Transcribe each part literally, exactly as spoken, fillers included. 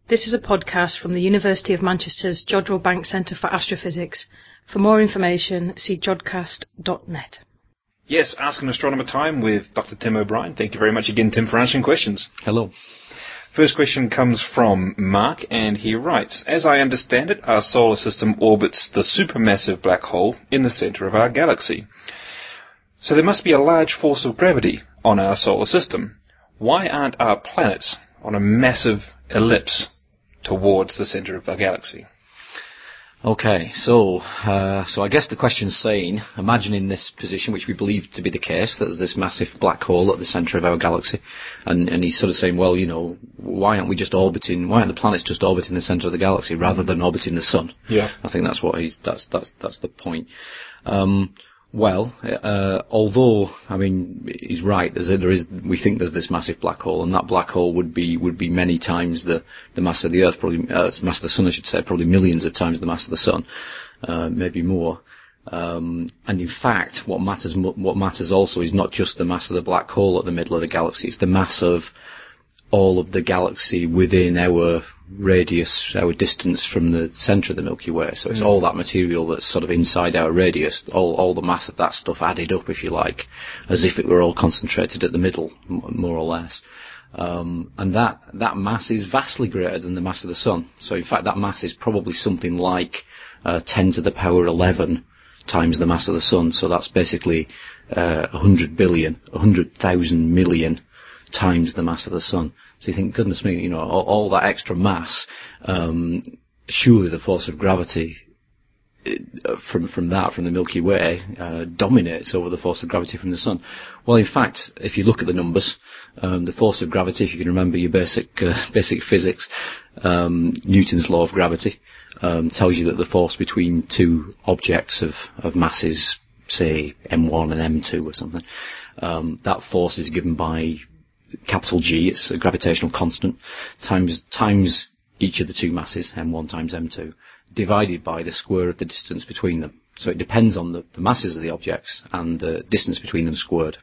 This is a podcast from the University of Manchester's Jodrell Bank Centre for Astrophysics. For more information, see jodcast dot net. Yes, Ask an Astronomer time with Doctor Tim O'Brien. Thank you very much again, Tim, for answering questions. Hello. First question comes from Mark, and he writes, as I understand it, our solar system orbits the supermassive black hole in the centre of our galaxy. So there must be a large force of gravity on our solar system. Why aren't our planets on a massive ellipse towards the centre of our galaxy? Okay, so uh, so I guess the question's saying, imagining this position, which we believe to be the case, that there's this massive black hole at the centre of our galaxy, and, and he's sort of saying, well, you know, why aren't we just orbiting, why aren't the planets just orbiting the centre of the galaxy rather than orbiting the sun? Yeah. I think that's what he's, that's, that's, that's the point. Um, Well, uh, although, I mean, he's right, there's a, there is, we think there's this massive black hole, and that black hole would be, would be many times the, the mass of the Earth, probably, uh, mass of the Sun, I should say, probably millions of times the mass of the Sun, uh, maybe more. Um, and in fact, what matters, what matters also is not just the mass of the black hole at the middle of the galaxy, it's the mass of all of the galaxy within our radius, our distance from the centre of the Milky Way. So it's mm. all that material that's sort of inside our radius, all, all the mass of that stuff added up, if you like, as if it were all concentrated at the middle, more or less. Um, and that, that mass is vastly greater than the mass of the Sun. So in fact, that mass is probably something like uh, ten to the power eleven times the mass of the Sun. So that's basically uh, one hundred billion, one hundred thousand million times the mass of the Sun. So you think, goodness me, you know, all, all that extra mass, um, surely the force of gravity uh, from from that, from the Milky Way, uh, dominates over the force of gravity from the Sun. Well, in fact, if you look at the numbers, um, the force of gravity, if you can remember your basic uh, basic physics, um, Newton's law of gravity, um, tells you that the force between two objects of, of masses, say M one and M two or something, um, that force is given by capital G, it's a gravitational constant, times times each of the two masses, M one times M two, divided by the square of the distance between them. So it depends on the, the masses of the objects and the distance between them squared.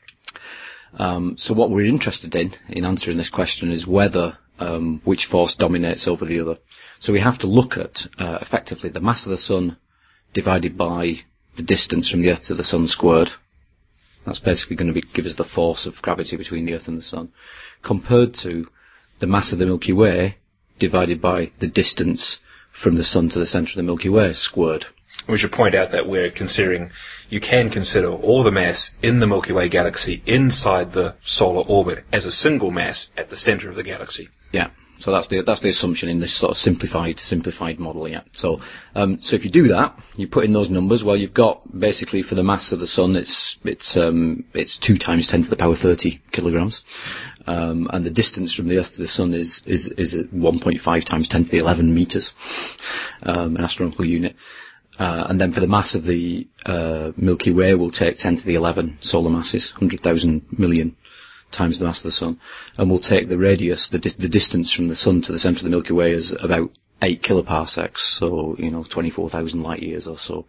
Um, so what we're interested in, in answering this question, is whether, um, which force dominates over the other. So we have to look at, uh, effectively, the mass of the Sun divided by the distance from the Earth to the Sun squared. That's basically going to be, give us the force of gravity between the Earth and the Sun, compared to the mass of the Milky Way divided by the distance from the Sun to the centre of the Milky Way squared. We should point out that we're considering, you can consider all the mass in the Milky Way galaxy inside the solar orbit as a single mass at the centre of the galaxy. Yeah. So that's the that's the assumption in this sort of simplified simplified model, yeah. So um, so if you do that, you put in those numbers. Well, you've got basically for the mass of the Sun, it's it's um, it's two times ten to the power thirty kilograms, um, and the distance from the Earth to the Sun is is is one point five times ten to the eleven meters, um, an astronomical unit. Uh, and then for the mass of the uh, Milky Way, we'll take ten to the eleven solar masses, one hundred thousand million. Times the mass of the Sun, and we'll take the radius, the, di- the distance from the Sun to the centre of the Milky Way is about eight kiloparsecs, so, you know, twenty-four thousand light years or so.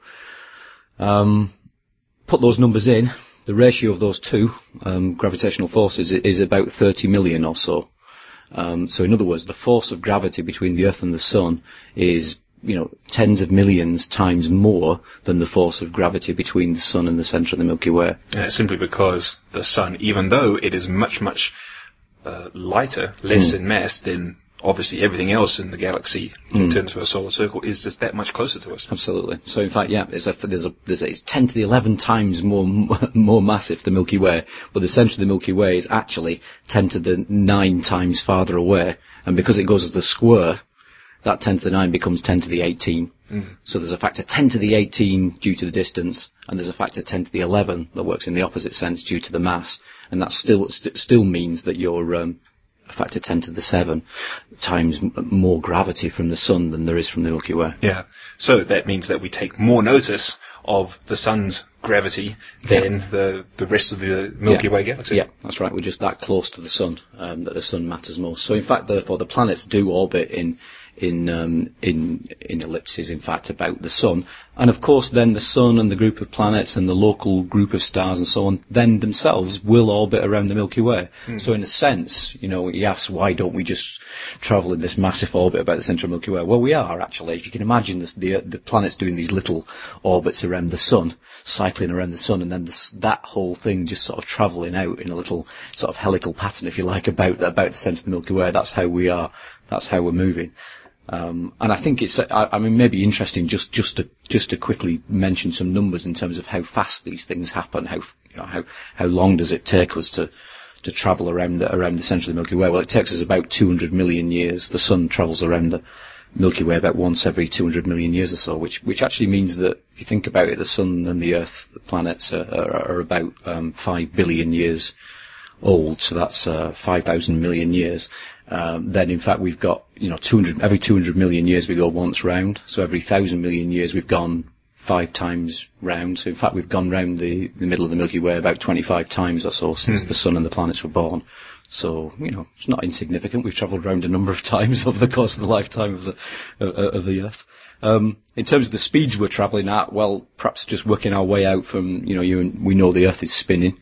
Um, put those numbers in, the ratio of those two um, gravitational forces is about thirty million or so. Um, so in other words, the force of gravity between the Earth and the Sun is, you know, tens of millions times more than the force of gravity between the Sun and the centre of the Milky Way. Uh, simply because the Sun, even though it is much, much uh, lighter, less mm. in mass than obviously everything else in the galaxy in mm. terms of a solar circle, is just that much closer to us. Absolutely. So in fact, yeah, there's a, there's a, there's a, it's ten to the eleven times more more massive, the Milky Way, but the centre of the Milky Way is actually ten to the nine times farther away, and because it goes as the square, that ten to the nine becomes ten to the eighteen. Mm. So there's a factor ten to the eighteen due to the distance, and there's a factor ten to the eleven that works in the opposite sense due to the mass, and that still st- still means that you're um, a factor ten to the seven times m- more gravity from the Sun than there is from the Milky Way. Yeah. So that means that we take more notice of the Sun's gravity than yeah. the the rest of the Milky yeah. Way galaxy. Yeah, that's right. We're just that close to the Sun um, that the Sun matters most. So in fact, therefore, the planets do orbit in in um, in in ellipses, in fact, about the sun. And of course, then the sun and the group of planets and the local group of stars and so on, then themselves will orbit around the Milky Way. Mm. So in a sense, you know, he asks, why don't we just travel in this massive orbit about the centre of the Milky Way? Well, we are, actually. If you can imagine this, the the planets doing these little orbits around the sun, cycling around the sun, and then this, that whole thing just sort of travelling out in a little sort of helical pattern, if you like, about the, about the centre of the Milky Way. That's how we are. That's how we're moving. Um, and I think it's, I, I mean, maybe interesting just, just to, just to quickly mention some numbers in terms of how fast these things happen, how, you know, how, how long does it take us to, to travel around the, around the centre of the Milky Way? Well, it takes us about two hundred million years. The sun travels around the Milky Way about once every two hundred million years or so, which, which actually means that if you think about it, the sun and the earth, the planets are, are, are about, um, five billion years old. So that's, uh, five thousand million years. Um, then in fact we've got, you know, two hundred, every two hundred million years we go once round. So every thousand million years we've gone five times round. So in fact we've gone round the, the middle of the Milky Way about twenty-five times or so since mm. the sun and the planets were born. So, you know, it's not insignificant. We've travelled around a number of times over the course of the lifetime of the, of, of the Earth. Um, in terms of the speeds we're travelling at, well, perhaps just working our way out from, you know, you and we know the Earth is spinning.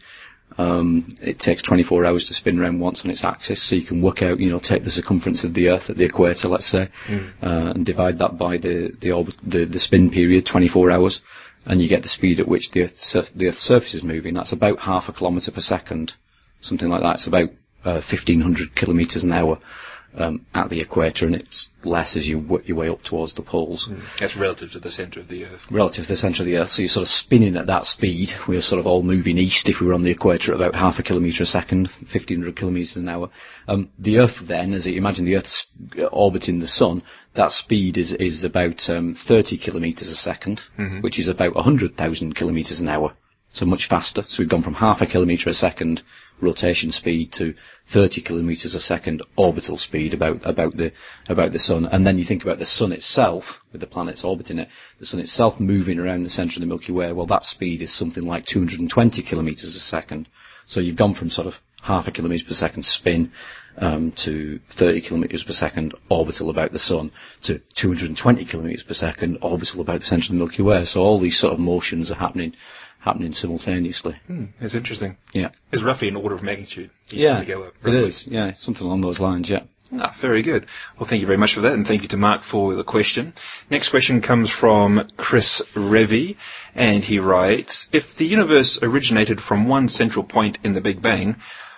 Um, it takes twenty-four hours to spin around once on its axis, so you can work out, you know, take the circumference of the Earth at the equator, let's say, mm. uh, and divide that by the the, orbit, the the spin period, twenty-four hours, and you get the speed at which the Earth surf- the Earth's surface is moving. That's about half a kilometre per second, something like that. It's about uh, fifteen hundred kilometres an hour um, at the equator, and it's less as you work your way up towards the poles. Mm. That's relative to the centre of the Earth. Relative to the centre of the Earth, so you're sort of spinning at that speed. We're sort of all moving east if we were on the equator at about half a kilometre a second, fifteen hundred kilometres an hour. Um, the Earth then, as you imagine the Earth's orbiting the Sun, that speed is, is about um, thirty kilometres a second, mm-hmm. which is about one hundred thousand kilometres an hour. So much faster. So we've gone from half a kilometre a second rotation speed to thirty kilometres a second orbital speed about about the about the sun. And then you think about the sun itself, with the planets orbiting it, the sun itself moving around the centre of the Milky Way. Well, that speed is something like two hundred twenty kilometres a second. So you've gone from sort of half a kilometre per second spin um, to thirty kilometres per second orbital about the sun to two hundred twenty kilometres per second orbital about the centre of the Milky Way. So all these sort of motions are happening happening simultaneously. Hmm, that's interesting. Yeah. It's roughly an order of magnitude. Yeah, go up, it is. Yeah, something along those lines, yeah. Ah, very good. Well, thank you very much for that, and thank you to Mark for the question. Next question comes from Chris Revy, and he writes, if the universe originated from one central point in the Big Bang,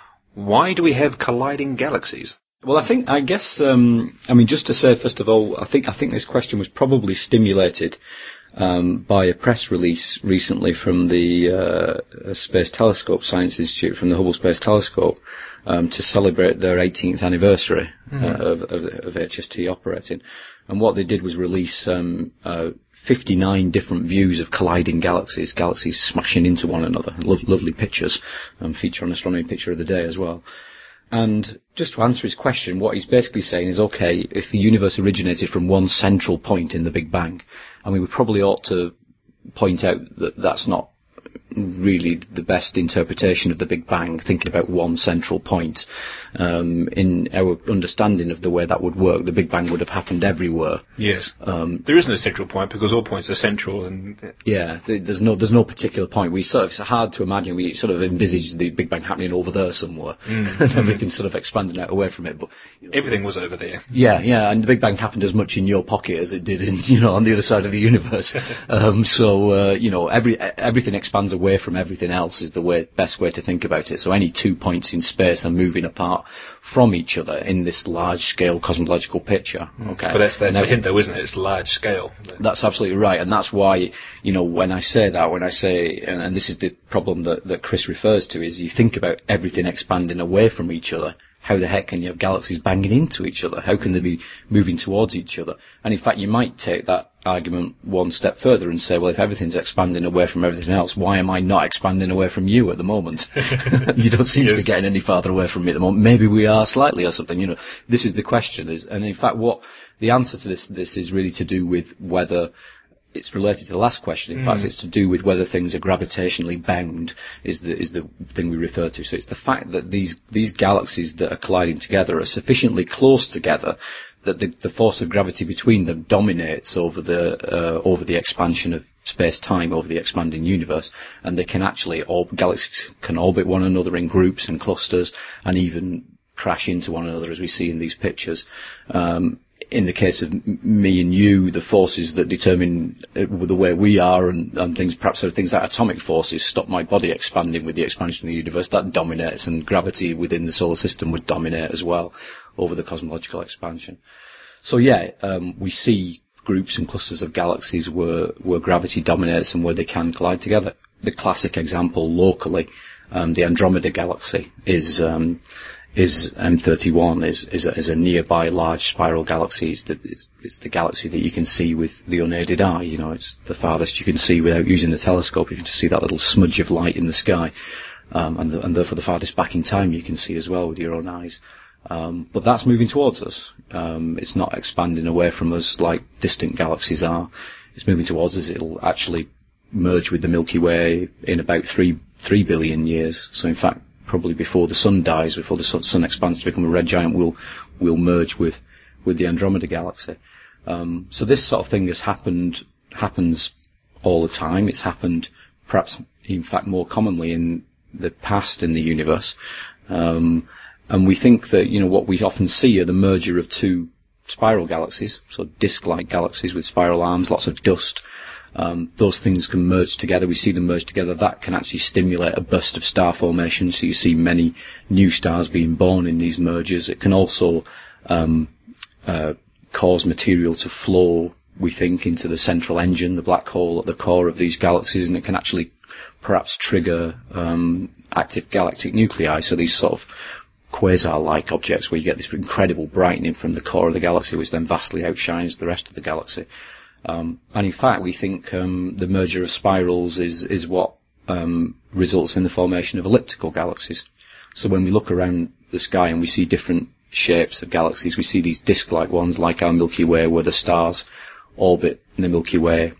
why do we have colliding galaxies? Well, I think, I guess, um, I mean, just to say, first of all, I think, I think this question was probably stimulated Um, by a press release recently from the uh, Space Telescope Science Institute, from the Hubble Space Telescope, um, to celebrate their eighteenth anniversary mm-hmm. uh, of, of, of H S T operating. And what they did was release um, uh, fifty-nine different views of colliding galaxies, galaxies smashing into one another. Lo- lovely pictures, um, feature on Astronomy Picture of the Day as well. And just to answer his question, what he's basically saying is, okay, if the universe originated from one central point in the Big Bang, I mean, we probably ought to point out that that's not really the best interpretation of the Big Bang, thinking about one central point. Um, in our understanding of the way that would work, the Big Bang would have happened everywhere. Yes. Um, there is no central point because all points are central, and yeah, there's no there's no particular point. We sort of, it's hard to imagine. We sort of envisage the Big Bang happening over there somewhere, mm. and everything sort of expanding out away from it. But you know, everything was over there. Yeah, yeah, and the Big Bang happened as much in your pocket as it did in, you know, on the other side of the universe. um, so uh, you know, every everything expands away from everything else is the way, best way to think about it. So any two points in space are moving apart from each other in this large-scale cosmological picture. Okay, but that's that's now, the hint, though, isn't it? It's large scale. That's absolutely right, and that's why, you know, when I say that, when I say, and, and this is the problem that that Chris refers to, is you think about everything expanding away from each other. How the heck can you have galaxies banging into each other? How can they be moving towards each other? And in fact, you might take that argument one step further and say, well, if everything's expanding away from everything else, why am I not expanding away from you at the moment? You don't seem yes. to be getting any farther away from me at the moment. Maybe we are slightly or something. You know, this is the question. Is, and in fact, what the answer to this this is really to do with whether. It's related to the last question. In mm. fact, it's to do with whether things are gravitationally bound is the is the thing we refer to. So it's the fact that these these galaxies that are colliding together are sufficiently close together that the, the force of gravity between them dominates over the uh, over the expansion of space-time, over the expanding universe, and they can actually, or galaxies can orbit one another in groups and clusters, and even crash into one another, as we see in these pictures. Um, in the case of me and you, the forces that determine the way we are and, and things, perhaps there are things like atomic forces, stop my body expanding with the expansion of the universe. That dominates, and gravity within the solar system would dominate as well over the cosmological expansion. So yeah, um, we see groups and clusters of galaxies where, where gravity dominates and where they can collide together. The classic example locally, um, the Andromeda Galaxy is... Um, is M thirty-one, is, is, a, is a nearby large spiral galaxy. It's the, it's, it's the galaxy that you can see with the unaided eye. You know, it's the farthest you can see without using the telescope. You can just see that little smudge of light in the sky, um, and, the, and therefore the farthest back in time you can see as well with your own eyes. Um, but that's moving towards us. Um, it's not expanding away from us like distant galaxies are. It's moving towards us. It'll actually merge with the Milky Way in about three, three billion years. So in fact, probably before the sun dies, before the sun, sun expands to become a red giant, we'll, we'll merge with, with the Andromeda Galaxy. Um, so this sort of thing has happened, happens all the time. It's happened perhaps, in fact, more commonly in the past in the universe. Um, and we think that, you know, what we often see are the merger of two spiral galaxies, so disk-like galaxies with spiral arms, lots of dust. Um, those things can merge together. We see them merge together. That can actually stimulate a burst of star formation. So you see many new stars being born in these mergers. It can also um, uh, cause material to flow, we think, into the central engine, the black hole at the core of these galaxies, and it can actually perhaps trigger um, active galactic nuclei. So these sort of quasar-like objects where you get this incredible brightening from the core of the galaxy, which then vastly outshines the rest of the galaxy. Um, and in fact, we think um, the merger of spirals is, is what um, results in the formation of elliptical galaxies. So when we look around the sky and we see different shapes of galaxies, we see these disk-like ones like our Milky Way, where the stars orbit the Milky Way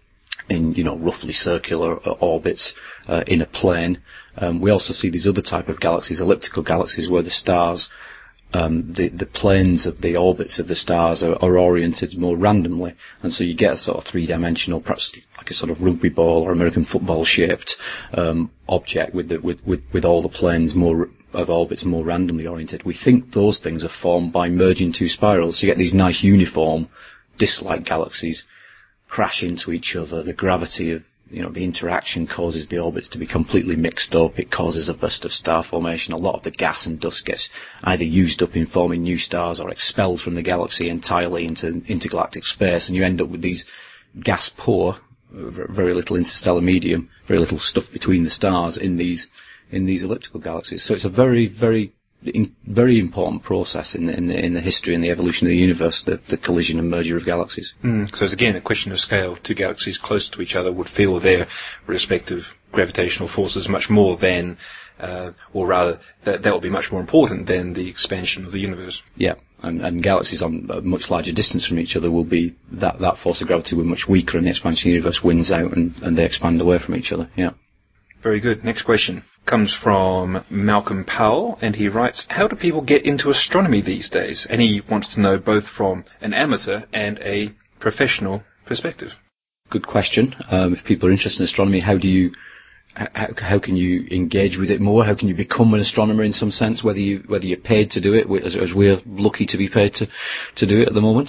in, you know, roughly circular orbits uh, in a plane. Um, we also see these other type of galaxies, elliptical galaxies, where the stars Um, the, the planes of the orbits of the stars are, are oriented more randomly, and so you get a sort of three-dimensional, perhaps like a sort of rugby ball or American football-shaped um, object with, the, with, with, with all the planes more of orbits more randomly oriented. We think those things are formed by merging two spirals. So you get these nice uniform disk-like galaxies crash into each other. The gravity of You know, the interaction causes the orbits to be completely mixed up. It causes a burst of star formation. A lot of the gas and dust gets either used up in forming new stars or expelled from the galaxy entirely into intergalactic space, and you end up with these gas-poor, very little interstellar medium, very little stuff between the stars in these in these elliptical galaxies. So it's a very, very In, very important process in the, in, the, in the history and the evolution of the universe, the, the collision and merger of galaxies. Mm, so it's again a question of scale. Two galaxies close to each other would feel their respective gravitational forces much more than, uh, or rather, that, that would be much more important than the expansion of the universe. Yeah, and, and galaxies on a much larger distance from each other will be, that, that force of gravity will be much weaker, and the expansion of the universe wins out and, and they expand away from each other. Yeah. Very good. Next question comes from Malcolm Powell, and he writes, how do people get into astronomy these days? And he wants to know both from an amateur and a professional perspective. Good question. Um, if people are interested in astronomy, how do you, how, how can you engage with it more? How can you become an astronomer in some sense, whether you, whether you're paid to do it, as, as we're lucky to be paid to, to do it at the moment,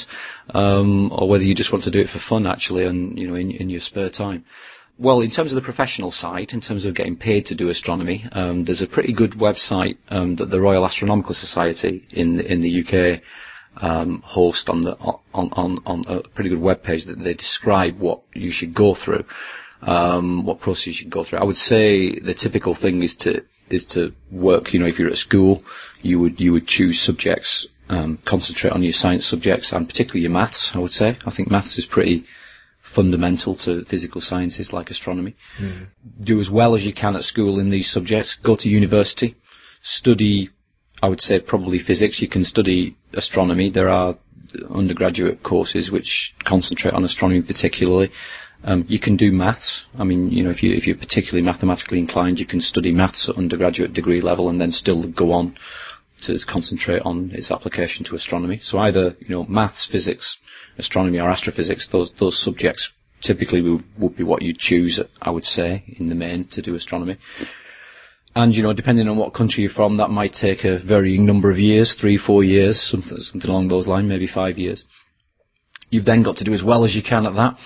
um, or whether you just want to do it for fun, actually, and, you know, in, in your spare time. Well, in terms of the professional side, in terms of getting paid to do astronomy, um, there's a pretty good website um, that the Royal Astronomical Society in in the U K um, host on the on, on on a pretty good web page that they describe what you should go through, um, what process you should go through. I would say the typical thing is to is to work. You know, if you're at school, you would you would choose subjects, um, concentrate on your science subjects, and particularly your maths. I would say I think maths is pretty fundamental to physical sciences like astronomy. Mm. Do as well as you can at school in these subjects. Go to university. Study, I would say, probably physics. You can study astronomy. There are undergraduate courses which concentrate on astronomy particularly. Um, you can do maths. I mean, you know, if, you, if you're particularly mathematically inclined, you can study maths at undergraduate degree level and then still go on to concentrate on its application to astronomy. So either, you know, maths, physics, astronomy or astrophysics, those those subjects typically would, would be what you'd choose, I would say, in the main, to do astronomy. And, you know, depending on what country you're from, that might take a varying number of years, three, four years, something, something along those lines, maybe five years. You've then got to do as well as you can at that,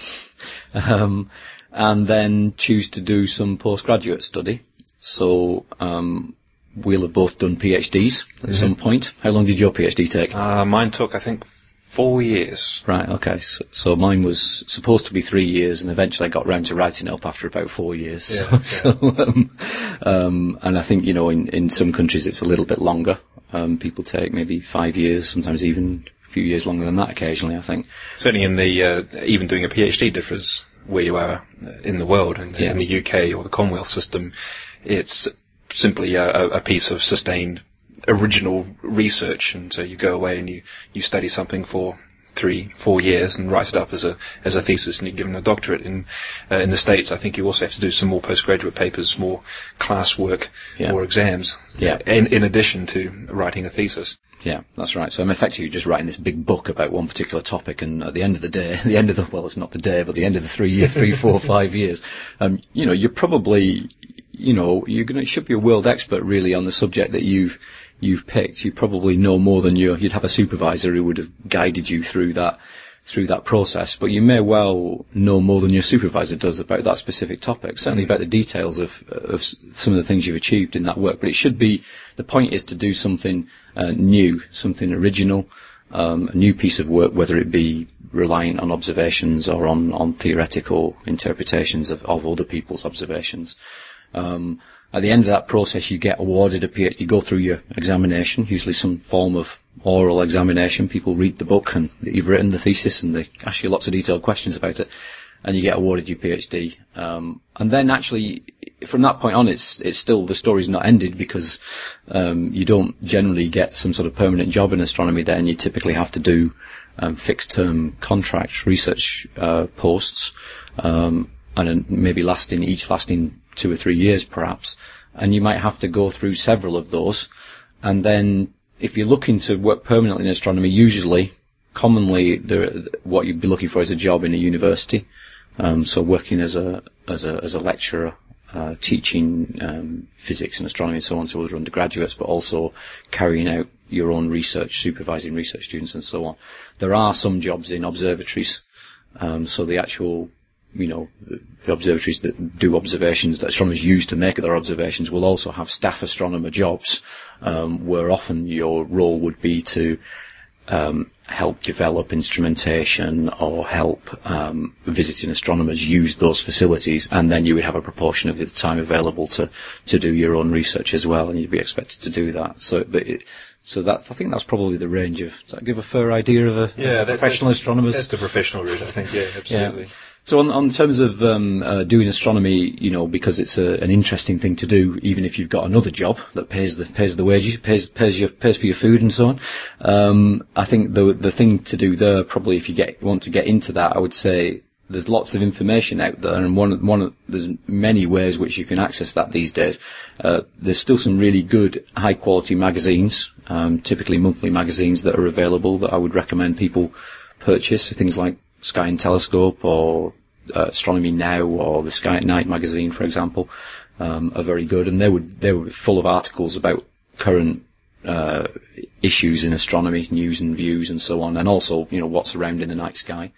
um, and then choose to do some postgraduate study. So, um, we'll have both done PhDs at mm-hmm. some point. How long did your PhD take? Uh, mine took, I think, four years. Right, okay. So, so mine was supposed to be three years, and eventually I got round to writing it up after about four years. Yeah, so, yeah. so um, um, and I think, you know, in, in some countries it's a little bit longer. Um, people take maybe five years, sometimes even a few years longer than that occasionally, I think. Certainly in the, uh, even doing a PhD differs where you are in the world. In, yeah. in the U K or the Commonwealth system, it's simply a, a piece of sustained original research, and so you go away and you, you study something for three, four years and write it up as a as a thesis, and you're given a doctorate. In uh, in the States, I think you also have to do some more postgraduate papers, more class work, yeah. more exams, yeah. in, in addition to writing a thesis. Yeah, that's right. So I'm effectively just writing this big book about one particular topic, and at the end of the day, the end of the, well, it's not the day, but the end of the three year, three, four, five years, um, you know, you're probably, you know, you're going to, should be a world expert really on the subject that you've, you've picked. You probably know more than you, you'd have a supervisor who would have guided you through that, through that process, but you may well know more than your supervisor does about that specific topic, certainly about the details of, of some of the things you've achieved in that work. But it should be, the point is to do something uh, new, something original, um, a new piece of work, whether it be reliant on observations or on, on theoretical interpretations of, of other people's observations. Um, at the end of that process, you get awarded a PhD. You go through your examination, usually some form of oral examination. People read the book and that you've written, the thesis, and they ask you lots of detailed questions about it, and you get awarded your PhD. Um, and then actually, from that point on, it's it's still, the story's not ended, because um, you don't generally get some sort of permanent job in astronomy then. You typically have to do um, fixed-term contract research uh, posts, um, and maybe lasting, each lasting two or three years perhaps. And you might have to go through several of those, and then if you're looking to work permanently in astronomy, usually, commonly, the, what you'd be looking for is a job in a university. Um, so working as a as a as a lecturer, uh, teaching um, physics and astronomy and so on to other undergraduates, but also carrying out your own research, supervising research students and so on. There are some jobs in observatories, um, so the actual, you know, the observatories that do observations that astronomers use to make their observations will also have staff astronomer jobs, um, where often your role would be to um, help develop instrumentation or help um, visiting astronomers use those facilities, and then you would have a proportion of the time available to, to do your own research as well, and you'd be expected to do that. So, but it, so that's, I think that's probably the range of. Does that give a fair idea of a, yeah, a professional that's, astronomers? That's the professional route, I think. Yeah, absolutely. Yeah. So on, on terms of um, uh, doing astronomy, you know, because it's a, an interesting thing to do, even if you've got another job that pays the pays the wages, pays pays your pays for your food and so on. Um, I think the the thing to do there, probably if you get want to get into that, I would say there's lots of information out there, and one one there's many ways which you can access that these days. Uh, there's still some really good high quality magazines, um, typically monthly magazines that are available that I would recommend people purchase. Things like Sky and Telescope or uh, Astronomy Now or the Sky at Night magazine, for example, um, are very good, and they would they were full of articles about current uh, issues in astronomy, news and views and so on, and also, you know, what's around in the night sky.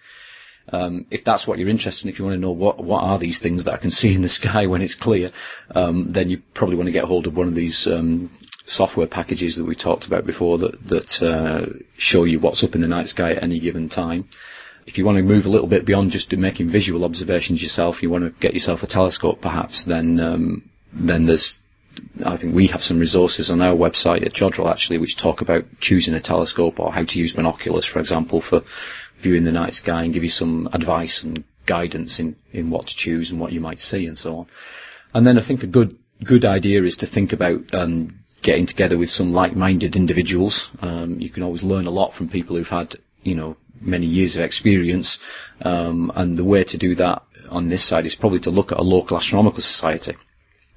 Um, if that's what you're interested in, if you want to know what what are these things that I can see in the sky when it's clear, um, then you probably want to get hold of one of these um, software packages that we talked about before that that uh, show you what's up in the night sky at any given time. If you want to move a little bit beyond just making visual observations yourself, you want to get yourself a telescope perhaps, then um, then there's, I think we have some resources on our website at Jodrell actually which talk about choosing a telescope or how to use binoculars, for example, for viewing the night sky, and give you some advice and guidance in, in what to choose and what you might see and so on. And then I think a good good idea is to think about um, getting together with some like-minded individuals. Um, you can always learn a lot from people who've had, you know, many years of experience, um, and the way to do that on this side is probably to look at a local astronomical society.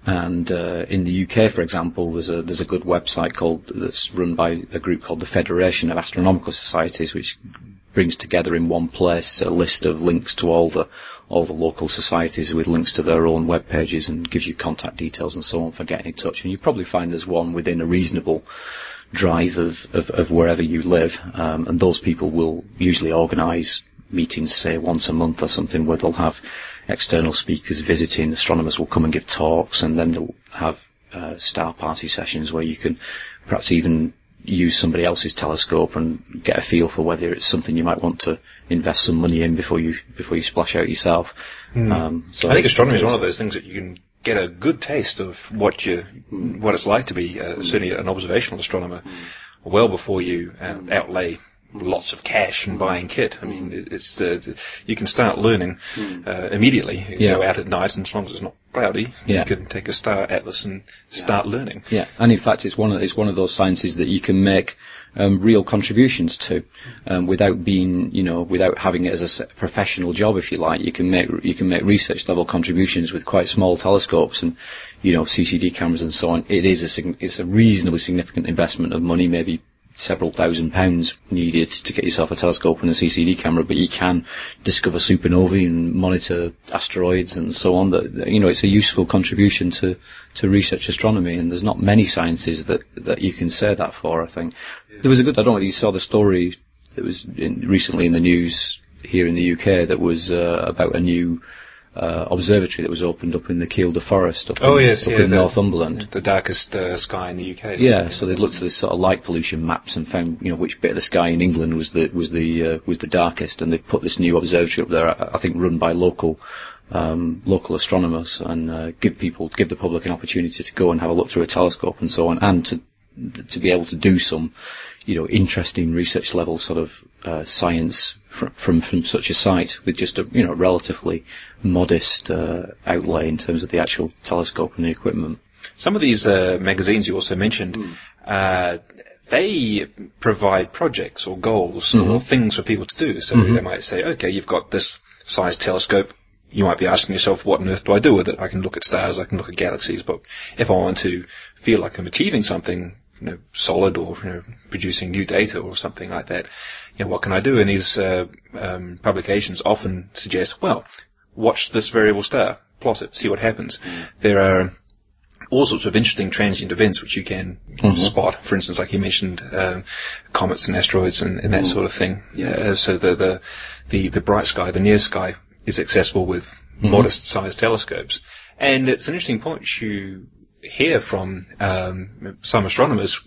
And uh, in the U K, for example, there's a there's a good website called that's run by a group called the Federation of Astronomical Societies, which brings together in one place a list of links to all the all the local societies with links to their own web pages, and gives you contact details and so on for getting in touch. And you probably find there's one within a reasonable drive of, of, of wherever you live, um, and those people will usually organise meetings, say once a month or something, where they'll have external speakers visiting, astronomers will come and give talks, and then they'll have uh, star party sessions where you can perhaps even use somebody else's telescope and get a feel for whether it's something you might want to invest some money in before you before you splash out yourself. Mm. Um, so I think astronomy is one of those things that you can get a good taste of what you mm. what it's like to be uh, mm. certainly an observational astronomer mm. well before you uh, outlay lots of cash and buying kit. I mean, it's uh, you can start learning uh, immediately. You yeah. go out at night, and as long as it's not cloudy, yeah. you can take a star atlas and start yeah. learning. Yeah, and in fact, it's one of it's one of those sciences that you can make um, real contributions to, um, without being, you know, without having it as a professional job, if you like. You can make you can make research level contributions with quite small telescopes and, you know, C C D cameras and so on. It is a it's a reasonably significant investment of money, maybe several thousand pounds needed to get yourself a telescope and a C C D camera, but you can discover supernovae and monitor asteroids and so on. That, you know, it's a useful contribution to, to research astronomy, and there's not many sciences that, that you can say that for, I think. There was a good, I don't know whether you saw the story that was in, recently in the news here in the U K that was uh, about a new Uh, observatory that was opened up in the Kielder Forest up, oh, in, yes, up yeah, in the, Northumberland. The darkest uh, sky in the U K. Yeah, so they looked at this sort of light pollution maps and found, you know, which bit of the sky in England was the was the uh, was the darkest, and they put this new observatory up there, I think run by local um, local astronomers, and uh, give people give the public an opportunity to go and have a look through a telescope and so on, and to to be able to do some, you know, interesting research level sort of uh, science from, from from such a site with just a, you know, relatively modest uh, outlay in terms of the actual telescope and the equipment. Some of these uh, magazines you also mentioned, mm. uh, they provide projects or goals mm-hmm. or things for people to do. So mm-hmm. they might say, okay, you've got this size telescope. You might be asking yourself, what on earth do I do with it? I can look at stars, I can look at galaxies, but if I want to feel like I'm achieving something, you know, solid, or, you know, producing new data or something like that, you know, what can I do? And these uh, um, publications often suggest, well, watch this variable star, plot it, see what happens. Mm. There are all sorts of interesting transient events which you can mm-hmm. spot. For instance, like you mentioned, uh, comets and asteroids and, and that mm. sort of thing. Yeah. Uh, so the, the the the bright sky, the near sky, is accessible with mm-hmm. modest-sized telescopes. And it's an interesting point you hear from um, some astronomers.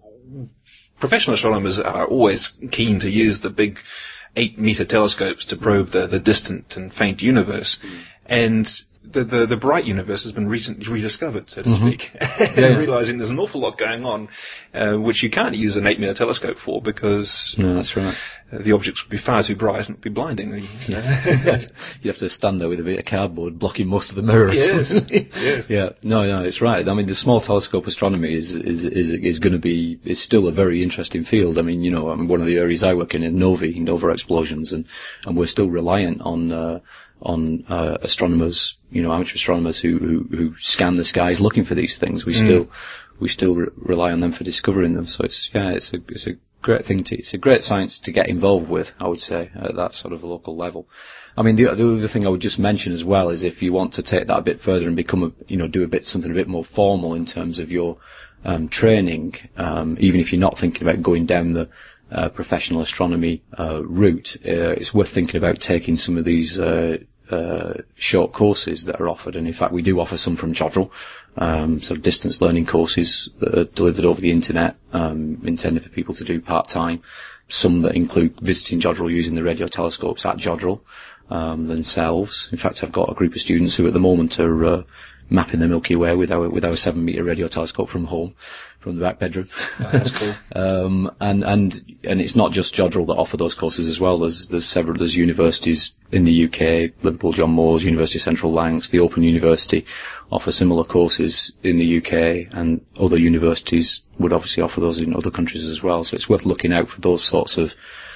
Professional astronomers are always keen to use the big eight-meter telescopes to probe the, the distant and faint universe. Mm. And the, the the bright universe has been recently rediscovered, so to mm-hmm. speak, and yeah, yeah. realizing there's an awful lot going on, uh, which you can't use an eight-meter telescope for, because no, that's right. uh, the objects would be far too bright and would be blinding. You know? You have to stand there with a bit of cardboard blocking most of the mirrors. Yes, yes. Yeah, no, no, it's right. I mean, the small telescope astronomy is is is, is going to be is still a very interesting field. I mean, you know, I mean, one of the areas I work in is novae, nova explosions, and and we're still reliant on. Uh, on uh, astronomers, you know, amateur astronomers who, who, who scan the skies looking for these things. We mm. still we still re- rely on them for discovering them. So it's yeah, it's a it's a great thing to it's a great science to get involved with, I would say, at that sort of local level. I mean, the, the other thing I would just mention as well is if you want to take that a bit further and become a, you know, do a bit something a bit more formal in terms of your um, training, um, even if you're not thinking about going down the Uh, professional astronomy uh, route, uh, it's worth thinking about taking some of these uh, uh, short courses that are offered. And in fact, we do offer some from Jodrell, um, sort of distance learning courses that are delivered over the internet, um, intended for people to do part-time. Some that include visiting Jodrell using the radio telescopes at Jodrell um, themselves. In fact, I've got a group of students who at the moment are uh, mapping the Milky Way with our with our seven meter radio telescope from home, from the back bedroom. Oh, that's cool. um, and and and it's not just Jodrell that offer those courses as well. There's there's several there's universities in the U K, Liverpool John Moores, University of Central Lancs, the Open University offer similar courses in the U K, and other universities would obviously offer those in other countries as well. So it's worth looking out for those sorts of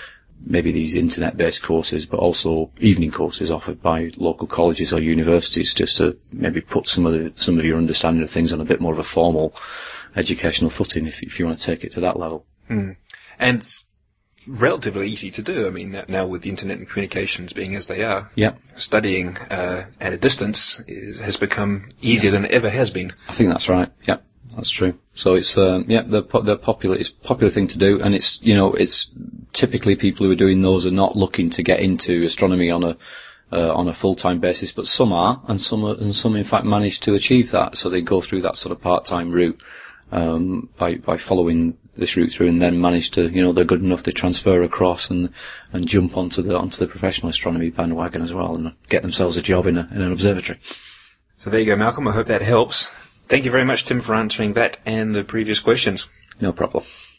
maybe these internet-based courses, but also evening courses offered by local colleges or universities, just to maybe put some of the, some of your understanding of things on a bit more of a formal educational footing, if, if you want to take it to that level. Mm. And it's relatively easy to do. I mean, now with the internet and communications being as they are, yeah. studying uh, at a distance is, has become easier than it ever has been. I think that's right. Yeah. That's true. So it's um, yeah, they're, po- they're popular. It's a popular thing to do, and it's you know it's typically people who are doing those are not looking to get into astronomy on a uh, on a full time basis, but some are, and some are, and some in fact manage to achieve that. So they go through that sort of part time route um, by by following this route through, and then manage to you know they're good enough to transfer across and and jump onto the onto the professional astronomy bandwagon as well, and get themselves a job in a in an observatory. So there you go, Malcolm. I hope that helps. Thank you very much, Tim, for answering that and the previous questions. No problem.